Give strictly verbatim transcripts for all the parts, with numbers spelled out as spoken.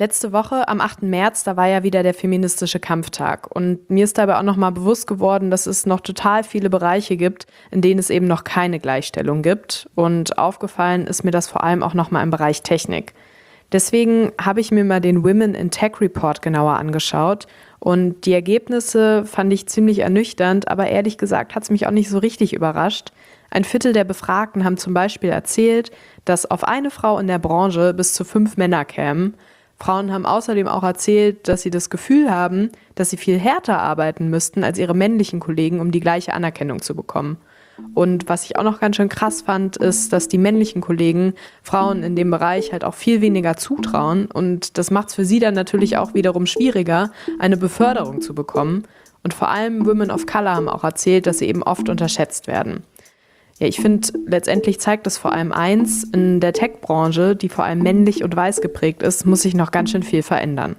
Letzte Woche am achten März, da war ja wieder der feministische Kampftag. Und mir ist dabei auch nochmal bewusst geworden, dass es noch total viele Bereiche gibt, in denen es eben noch keine Gleichstellung gibt. Und aufgefallen ist mir das vor allem auch nochmal im Bereich Technik. Deswegen habe ich mir mal den Women in Tech Report genauer angeschaut. Und die Ergebnisse fand ich ziemlich ernüchternd, aber ehrlich gesagt hat es mich auch nicht so richtig überrascht. Ein Viertel der Befragten haben zum Beispiel erzählt, dass auf eine Frau in der Branche bis zu fünf Männer kämen. Frauen haben außerdem auch erzählt, dass sie das Gefühl haben, dass sie viel härter arbeiten müssten als ihre männlichen Kollegen, um die gleiche Anerkennung zu bekommen. Und was ich auch noch ganz schön krass fand, ist, dass die männlichen Kollegen Frauen in dem Bereich halt auch viel weniger zutrauen. Und das macht es für sie dann natürlich auch wiederum schwieriger, eine Beförderung zu bekommen. Und vor allem Women of Color haben auch erzählt, dass sie eben oft unterschätzt werden. Ja, ich finde, letztendlich zeigt das vor allem eins: In der Tech-Branche, die vor allem männlich und weiß geprägt ist, muss sich noch ganz schön viel verändern.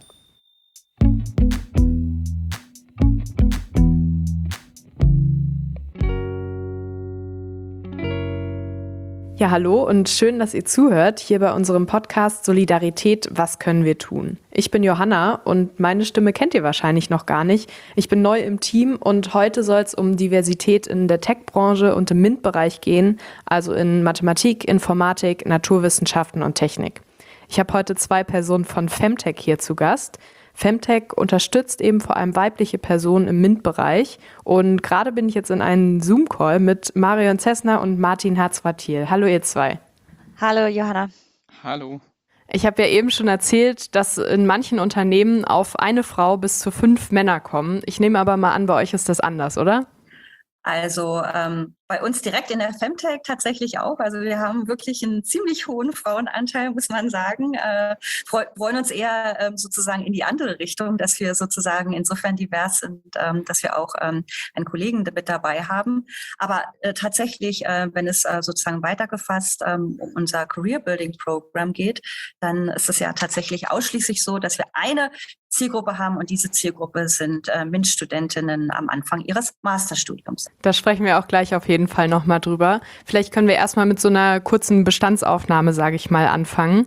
Ja, hallo und schön, dass ihr zuhört hier bei unserem Podcast Solidarität, was können wir tun? Ich bin Johanna und meine Stimme kennt ihr wahrscheinlich noch gar nicht. Ich bin neu im Team und heute soll es um Diversität in der Tech-Branche und im MINT-Bereich gehen, also in Mathematik, Informatik, Naturwissenschaften und Technik. Ich habe heute zwei Personen von Femtech hier zu Gast. Femtech unterstützt eben vor allem weibliche Personen im MINT-Bereich. Und gerade bin ich jetzt in einem Zoom-Call mit Marion Zessner und Martin Harzwartiel. Hallo ihr zwei. Hallo Johanna. Hallo. Ich habe ja eben schon erzählt, dass in manchen Unternehmen auf eine Frau bis zu fünf Männer kommen. Ich nehme aber mal an, bei euch ist das anders, oder? Also ähm, bei uns direkt in der Femtech tatsächlich auch. Also wir haben wirklich einen ziemlich hohen Frauenanteil, muss man sagen. Äh, freu, freuen uns eher ähm, sozusagen in die andere Richtung, dass wir sozusagen insofern divers sind, ähm, dass wir auch ähm, einen Kollegen mit dabei haben. Aber äh, tatsächlich, äh, wenn es äh, sozusagen weitergefasst ähm, um unser Career Building Program geht, dann ist es ja tatsächlich ausschließlich so, dass wir eine Zielgruppe haben und diese Zielgruppe sind äh, MINT-Studentinnen am Anfang ihres Masterstudiums. Da sprechen wir auch gleich auf jeden Fall nochmal drüber. Vielleicht können wir erstmal mit so einer kurzen Bestandsaufnahme, sage ich mal, anfangen.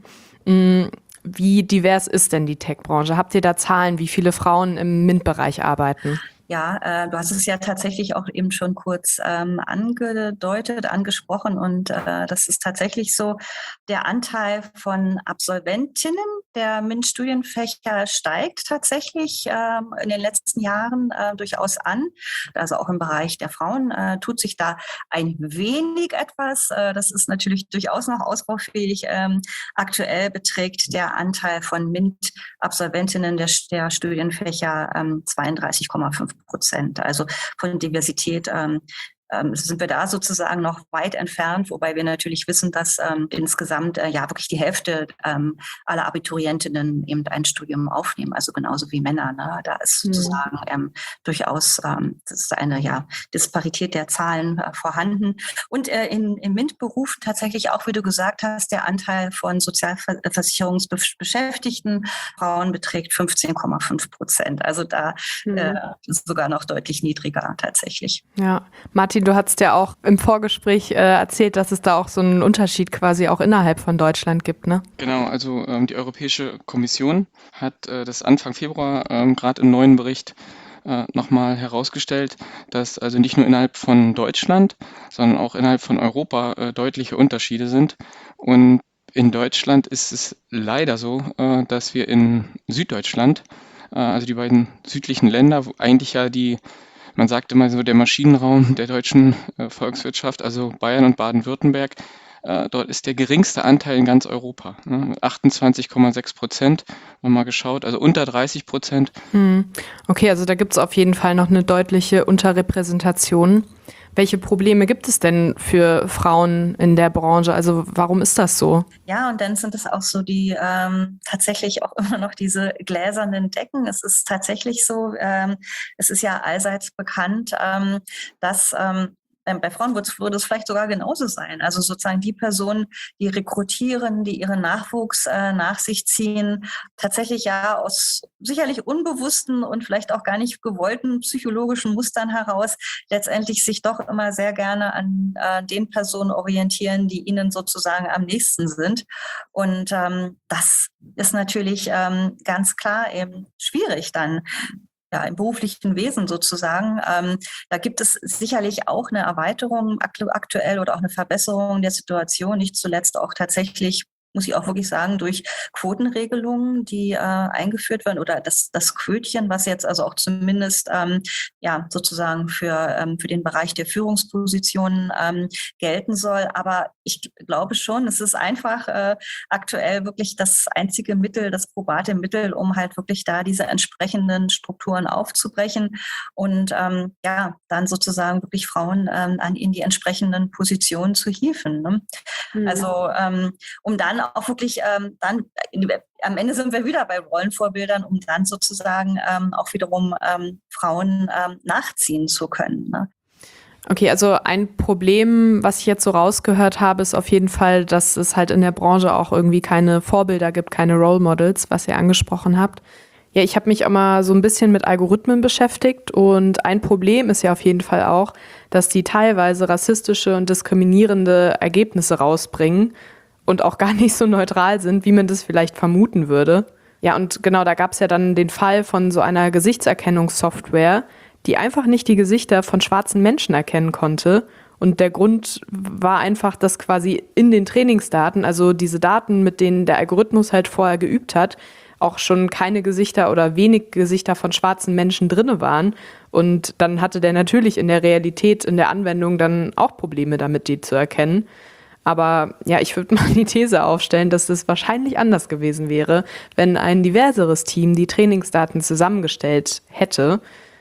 Wie divers ist denn die Tech-Branche? Habt ihr da Zahlen, wie viele Frauen im MINT-Bereich arbeiten? Ja, äh, du hast es ja tatsächlich auch eben schon kurz ähm, angedeutet, angesprochen und äh, das ist tatsächlich so, der Anteil von Absolventinnen der MINT-Studienfächer steigt tatsächlich ähm, in den letzten Jahren äh, durchaus an. Also auch im Bereich der Frauen äh, tut sich da ein wenig etwas. Äh, das ist natürlich durchaus noch ausbaufähig. Ähm, aktuell beträgt der Anteil von MINT-Absolventinnen der, der Studienfächer ähm, zweiunddreißig Komma fünf Prozent. Also von Diversität ähm, ähm, sind wir da sozusagen noch weit entfernt, wobei wir natürlich wissen, dass ähm, insgesamt äh, ja wirklich die Hälfte ähm, aller Abiturientinnen eben ein Studium aufnehmen, also genauso wie Männer. Ne? Da ist sozusagen ähm, durchaus ähm, das ist eine ja, Disparität der Zahlen äh, vorhanden. Und äh, in, in MINT-Berufen tatsächlich auch, wie du gesagt hast, der Anteil von sozialversicherungsbeschäftigten Frauen beträgt fünfzehn Komma fünf Prozent. Also da mhm. äh, ist sogar noch deutlich niedriger tatsächlich. Ja, Martin, du hattest ja auch im Vorgespräch äh, erzählt, dass es da auch so einen Unterschied quasi auch innerhalb von Deutschland gibt, ne? Genau, also ähm, die Europäische Kommission hat äh, das Anfang Februar ähm, gerade im neuen Bericht äh, nochmal herausgestellt, dass also nicht nur innerhalb von Deutschland, sondern auch innerhalb von Europa äh, deutliche Unterschiede sind. Und in Deutschland ist es leider so, äh, dass wir in Süddeutschland, äh, also die beiden südlichen Länder, wo eigentlich ja die Man sagt immer so, der Maschinenraum der deutschen äh, Volkswirtschaft, also Bayern und Baden-Württemberg, äh, dort ist der geringste Anteil in ganz Europa. Ne? achtundzwanzig Komma sechs Prozent, haben wir mal geschaut, also unter dreißig Prozent. Hm. Okay, also da gibt es auf jeden Fall noch eine deutliche Unterrepräsentation. Welche Probleme gibt es denn für Frauen in der Branche? Also warum ist das so? Ja, und dann sind es auch so die ähm, tatsächlich auch immer noch diese gläsernen Decken. Es ist tatsächlich so, ähm, es ist ja allseits bekannt, ähm, dass ähm, bei Frauen würde es vielleicht sogar genauso sein. Also sozusagen die Personen, die rekrutieren, die ihren Nachwuchs äh, nach sich ziehen, tatsächlich ja aus sicherlich unbewussten und vielleicht auch gar nicht gewollten psychologischen Mustern heraus letztendlich sich doch immer sehr gerne an äh, den Personen orientieren, die ihnen sozusagen am nächsten sind. Und ähm, das ist natürlich ähm, ganz klar eben schwierig dann. Ja, im beruflichen Wesen sozusagen. Ähm, da gibt es sicherlich auch eine Erweiterung aktu- aktuell oder auch eine Verbesserung der Situation, nicht zuletzt auch tatsächlich, muss ich auch wirklich sagen, durch Quotenregelungen, die äh, eingeführt werden oder das, das Quötchen, was jetzt also auch zumindest ähm, ja sozusagen für, ähm, für den Bereich der Führungspositionen ähm, gelten soll. Aber ich glaube schon, es ist einfach äh, aktuell wirklich das einzige Mittel, das probate Mittel, um halt wirklich da diese entsprechenden Strukturen aufzubrechen und ähm, ja, dann sozusagen wirklich Frauen ähm, an in die entsprechenden Positionen zu hieven. Ne? Mhm. Also ähm, um dann auch wirklich ähm, dann in, am Ende sind wir wieder bei Rollenvorbildern, um dann sozusagen ähm, auch wiederum ähm, Frauen ähm, nachziehen zu können. Ne? Okay, also ein Problem, was ich jetzt so rausgehört habe, ist auf jeden Fall, dass es halt in der Branche auch irgendwie keine Vorbilder gibt, keine Role Models, was ihr angesprochen habt. Ja, ich habe mich auch mal so ein bisschen mit Algorithmen beschäftigt und ein Problem ist ja auf jeden Fall auch, dass die teilweise rassistische und diskriminierende Ergebnisse rausbringen und auch gar nicht so neutral sind, wie man das vielleicht vermuten würde. Ja, und genau, da gab es ja dann den Fall von so einer Gesichtserkennungssoftware, die einfach nicht die Gesichter von schwarzen Menschen erkennen konnte. Und der Grund war einfach, dass quasi in den Trainingsdaten, also diese Daten, mit denen der Algorithmus halt vorher geübt hat, auch schon keine Gesichter oder wenig Gesichter von schwarzen Menschen drinne waren. Und dann hatte der natürlich in der Realität, in der Anwendung dann auch Probleme damit, die zu erkennen. Aber ja, ich würde mal die These aufstellen, dass es wahrscheinlich anders gewesen wäre, wenn ein diverseres Team die Trainingsdaten zusammengestellt hätte.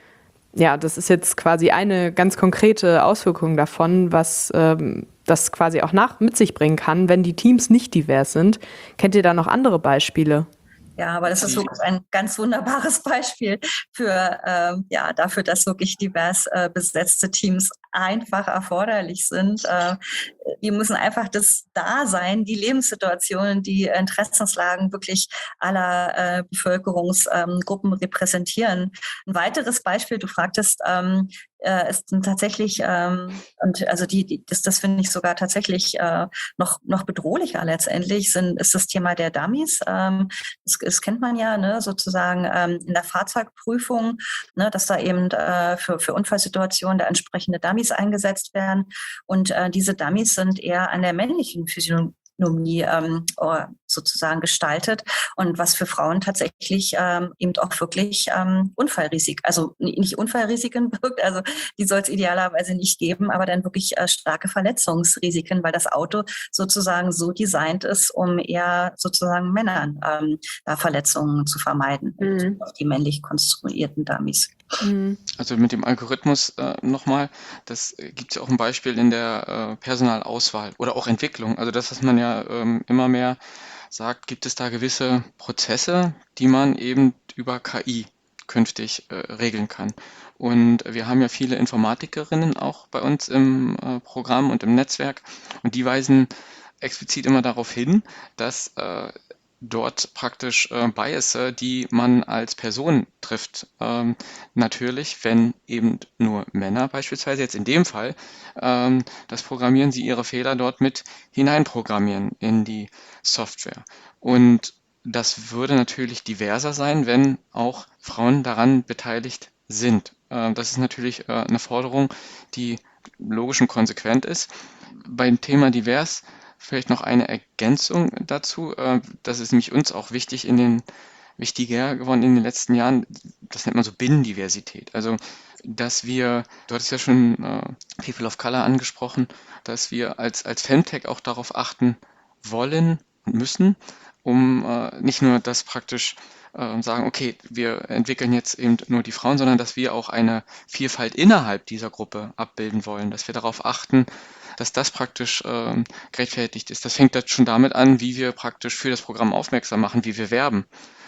Ja, das ist jetzt quasi eine ganz konkrete Auswirkung davon, was ähm, das quasi auch nach mit sich bringen kann, wenn die Teams nicht divers sind. Kennt ihr da noch andere Beispiele? Ja, aber das ist wirklich ein ganz wunderbares Beispiel für, ähm, ja, dafür, dass wirklich divers äh, besetzte Teams einfach erforderlich sind. Äh, die müssen einfach das Dasein, die Lebenssituationen, die Interessenslagen wirklich aller äh, Bevölkerungsgruppen ähm, repräsentieren. Ein weiteres Beispiel, du fragtest, ähm, äh, ist tatsächlich, ähm, und also die, die das, das finde ich sogar tatsächlich äh, noch, noch bedrohlicher letztendlich, sind, ist das Thema der Dummies. Ähm, das, das kennt man ja, ne, sozusagen ähm, in der Fahrzeugprüfung, ne, dass da eben äh, für, für Unfallsituationen da entsprechende Dummies eingesetzt werden. Und äh, diese Dummies sind eher an der männlichen Physiologie ähm, sozusagen gestaltet und was für Frauen tatsächlich ähm, eben auch wirklich ähm, Unfallrisiken, also nicht Unfallrisiken birgt, also die soll es idealerweise nicht geben, aber dann wirklich äh, starke Verletzungsrisiken, weil das Auto sozusagen so designt ist, um eher sozusagen Männern ähm, da Verletzungen zu vermeiden, mhm. auf die männlich konstruierten Dummies. Also mit dem Algorithmus äh, nochmal, das äh, gibt es ja auch ein Beispiel in der äh, Personalauswahl oder auch Entwicklung. Also das, was man ja ähm, immer mehr sagt, gibt es da gewisse Prozesse, die man eben über K I künftig äh, regeln kann. Und wir haben ja viele Informatikerinnen auch bei uns im äh, Programm und im Netzwerk und die weisen explizit immer darauf hin, dass äh, dort praktisch äh, Biasse, die man als Person trifft. Ähm, natürlich, wenn eben nur Männer beispielsweise, jetzt in dem Fall, ähm, das programmieren sie ihre Fehler dort mit hineinprogrammieren in die Software. Und das würde natürlich diverser sein, wenn auch Frauen daran beteiligt sind. Äh, das ist natürlich äh, eine Forderung, die logisch und konsequent ist. Beim Thema divers vielleicht noch eine Ergänzung dazu. Äh, das ist nämlich uns auch wichtig in den wichtiger geworden in den letzten Jahren. Das nennt man so Binnendiversität. Also, dass wir, du hattest ja schon äh, People of Color angesprochen, dass wir als, als Femtech auch darauf achten wollen und müssen, um äh, nicht nur das praktisch äh, sagen, okay, wir entwickeln jetzt eben nur die Frauen, sondern dass wir auch eine Vielfalt innerhalb dieser Gruppe abbilden wollen, dass wir darauf achten, dass das praktisch ähm, gerechtfertigt ist. Das fängt jetzt schon damit an, wie wir praktisch für das Programm aufmerksam machen, wie wir werben.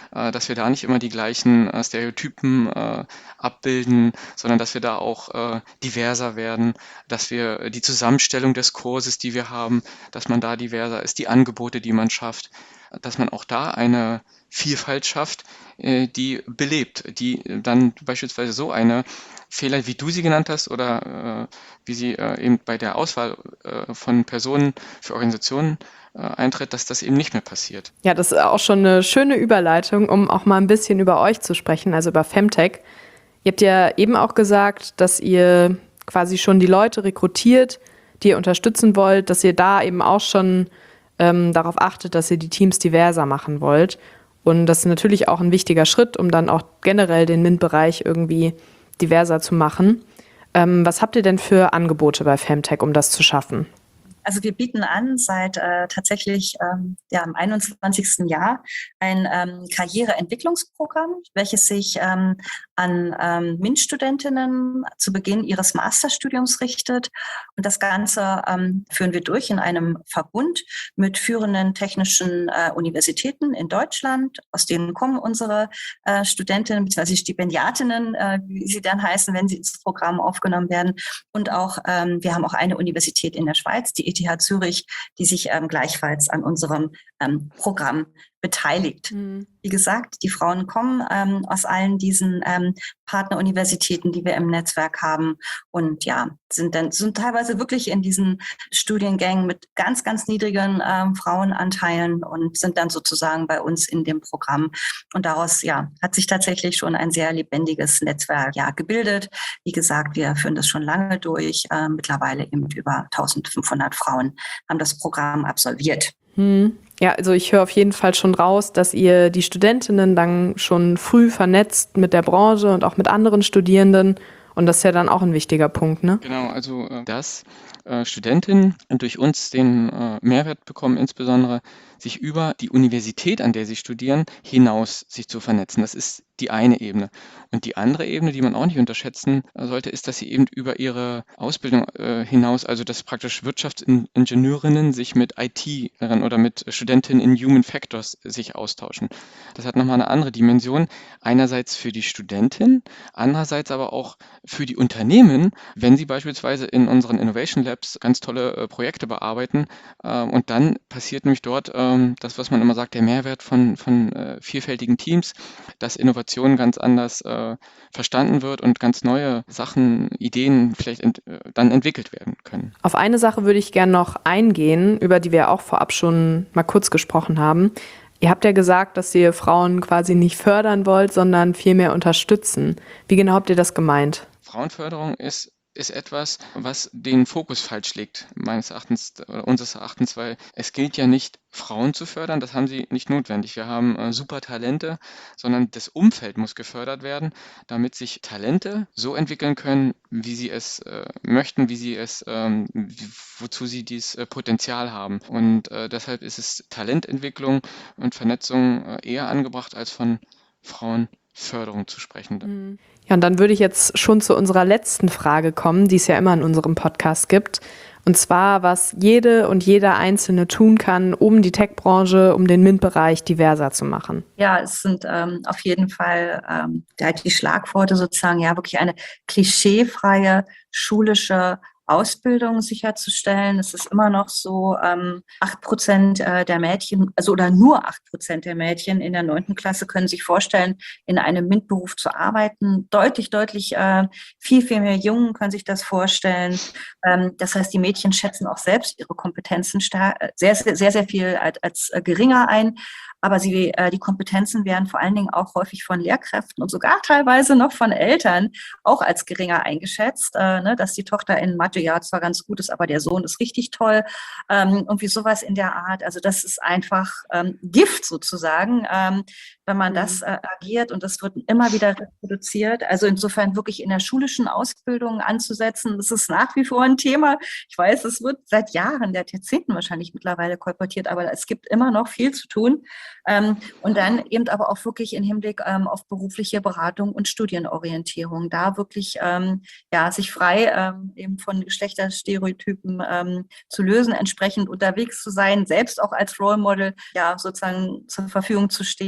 äh, dass wir da nicht immer die gleichen äh, Stereotypen äh, abbilden, sondern dass wir da auch äh, diverser werden, dass wir die Zusammenstellung des Kurses, die wir haben, dass man da diverser ist, die Angebote, die man schafft, dass man auch da eine Vielfalt schafft, äh, die belebt, die dann beispielsweise so eine Fehler, wie du sie genannt hast, oder äh, wie sie äh, eben bei der Auswahl äh, von Personen für Organisationen äh, eintritt, dass das eben nicht mehr passiert. Ja, das ist auch schon eine schöne Überleitung, um auch mal ein bisschen über euch zu sprechen, also über Femtech. Ihr habt ja eben auch gesagt, dass ihr quasi schon die Leute rekrutiert, die ihr unterstützen wollt, dass ihr da eben auch schon ähm, darauf achtet, dass ihr die Teams diverser machen wollt. Und das ist natürlich auch ein wichtiger Schritt, um dann auch generell den MINT-Bereich irgendwie diverser zu machen. Ähm, was habt ihr denn für Angebote bei Femtech, um das zu schaffen? Also wir bieten an seit äh, tatsächlich ähm, ja, im einundzwanzigsten Jahr ein ähm, Karriereentwicklungsprogramm, welches sich ähm, an ähm, MINT-Studentinnen zu Beginn ihres Masterstudiums richtet. Und das Ganze ähm, führen wir durch in einem Verbund mit führenden technischen äh, Universitäten in Deutschland. Aus denen kommen unsere äh, Studentinnen bzw. Stipendiatinnen, äh, wie sie dann heißen, wenn sie ins Programm aufgenommen werden. Und auch ähm, wir haben auch eine Universität in der Schweiz, die E T H Zürich, die sich ähm, gleichfalls an unserem ähm, Programm beteiligt. Mhm. Wie gesagt, die Frauen kommen ähm, aus allen diesen ähm, Partneruniversitäten, die wir im Netzwerk haben, und ja, sind dann sind teilweise wirklich in diesen Studiengängen mit ganz, ganz niedrigen ähm, Frauenanteilen und sind dann sozusagen bei uns in dem Programm. Und daraus ja hat sich tatsächlich schon ein sehr lebendiges Netzwerk ja gebildet. Wie gesagt, wir führen das schon lange durch. Äh, mittlerweile eben über eintausendfünfhundert Frauen haben das Programm absolviert. Hm. Ja, also ich höre auf jeden Fall schon raus, dass ihr die Studentinnen dann schon früh vernetzt mit der Branche und auch mit anderen Studierenden. Und das ist ja dann auch ein wichtiger Punkt, ne? Genau, also äh, dass äh, Studentinnen durch uns den äh, Mehrwert bekommen, insbesondere sich über die Universität, an der sie studieren, hinaus sich zu vernetzen. Das ist die eine Ebene. Und die andere Ebene, die man auch nicht unterschätzen sollte, ist, dass sie eben über ihre Ausbildung äh, hinaus, also dass praktisch Wirtschaftsingenieurinnen sich mit I T-Lern oder mit Studentinnen in Human Factors sich austauschen. Das hat nochmal eine andere Dimension. Einerseits für die Studentin, andererseits aber auch für die Unternehmen, wenn sie beispielsweise in unseren Innovation Labs ganz tolle äh, Projekte bearbeiten. Äh, und dann passiert nämlich dort äh, das, was man immer sagt, der Mehrwert von, von äh, vielfältigen Teams, dass Innovation ganz anders äh, verstanden wird und ganz neue Sachen, Ideen vielleicht ent, äh, dann entwickelt werden können. Auf eine Sache würde ich gerne noch eingehen, über die wir auch vorab schon mal kurz gesprochen haben. Ihr habt ja gesagt, dass ihr Frauen quasi nicht fördern wollt, sondern vielmehr unterstützen. Wie genau habt ihr das gemeint? Frauenförderung ist ist etwas, was den Fokus falsch legt, meines Erachtens oder unseres Erachtens, weil es gilt ja nicht, Frauen zu fördern, das haben sie nicht notwendig. Wir haben äh, super Talente, sondern das Umfeld muss gefördert werden, damit sich Talente so entwickeln können, wie sie es äh, möchten, wie sie es, ähm, wie, wozu sie dieses äh, Potenzial haben. Und äh, deshalb ist es Talententwicklung und Vernetzung äh, eher angebracht, als von Frauenförderung zu sprechen. Ja, und dann würde ich jetzt schon zu unserer letzten Frage kommen, die es ja immer in unserem Podcast gibt. Und zwar, was jede und jeder Einzelne tun kann, um die Tech-Branche, um den MINT-Bereich diverser zu machen. Ja, es sind ähm, auf jeden Fall ähm, die Schlagworte sozusagen, ja, wirklich eine klischeefreie schulische Ausbildung sicherzustellen. Es ist immer noch so, ähm, acht Prozent der Mädchen, also oder nur acht Prozent der Mädchen in der neunten Klasse können sich vorstellen, in einem MINT-Beruf zu arbeiten. Deutlich, deutlich äh, viel, viel mehr Jungen können sich das vorstellen. Ähm, das heißt, die Mädchen schätzen auch selbst ihre Kompetenzen stark, sehr, sehr, sehr, sehr viel als, als äh, geringer ein. Aber sie, äh, die Kompetenzen werden vor allen Dingen auch häufig von Lehrkräften und sogar teilweise noch von Eltern auch als geringer eingeschätzt, äh, ne, dass die Tochter in Mathe ja zwar ganz gut ist, aber der Sohn ist richtig toll. Ähm, irgendwie sowas in der Art. Also das ist einfach ähm, Gift sozusagen, ähm, wenn man mhm. das äh, agiert, und das wird immer wieder reproduziert. Also insofern wirklich in der schulischen Ausbildung anzusetzen, das ist nach wie vor ein Thema. Ich weiß, es wird seit Jahren, seit Jahrzehnten wahrscheinlich mittlerweile kolportiert, aber es gibt immer noch viel zu tun. Ähm, und dann eben aber auch wirklich im Hinblick ähm, auf berufliche Beratung und Studienorientierung, da wirklich ähm, ja, sich frei ähm, eben von Geschlechterstereotypen ähm, zu lösen, entsprechend unterwegs zu sein, selbst auch als Role Model ja sozusagen zur Verfügung zu stehen oder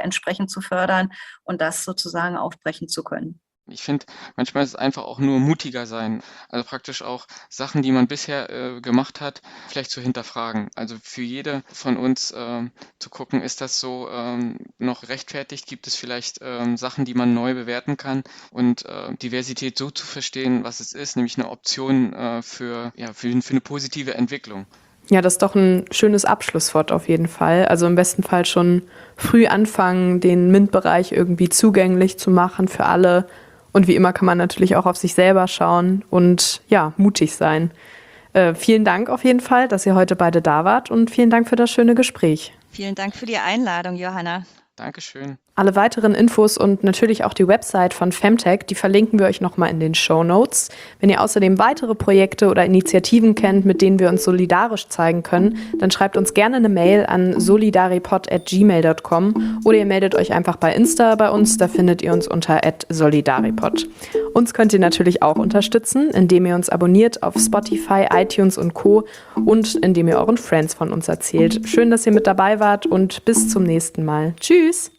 entsprechend zu fördern und das sozusagen aufbrechen zu können. Ich finde, manchmal ist es einfach auch nur mutiger sein. Also praktisch auch Sachen, die man bisher äh, gemacht hat, vielleicht zu hinterfragen. Also für jede von uns ähm, zu gucken, ist das so ähm, noch rechtfertigt? Gibt es vielleicht ähm, Sachen, die man neu bewerten kann? Und äh, Diversität so zu verstehen, was es ist, nämlich eine Option äh, für, ja, für, für eine positive Entwicklung. Ja, das ist doch ein schönes Abschlusswort auf jeden Fall. Also im besten Fall schon früh anfangen, den MINT-Bereich irgendwie zugänglich zu machen für alle. Und wie immer kann man natürlich auch auf sich selber schauen und ja, mutig sein. Äh, vielen Dank auf jeden Fall, dass ihr heute beide da wart und vielen Dank für das schöne Gespräch. Vielen Dank für die Einladung, Johanna. Dankeschön. Alle weiteren Infos und natürlich auch die Website von Femtech, die verlinken wir euch nochmal in den Shownotes. Wenn ihr außerdem weitere Projekte oder Initiativen kennt, mit denen wir uns solidarisch zeigen können, dann schreibt uns gerne eine Mail an solidaripod at gmail dot com oder ihr meldet euch einfach bei Insta bei uns, da findet ihr uns unter at solidaripod. Uns könnt ihr natürlich auch unterstützen, indem ihr uns abonniert auf Spotify, iTunes und Co. und indem ihr euren Friends von uns erzählt. Schön, dass ihr mit dabei wart und bis zum nächsten Mal. Tschüss!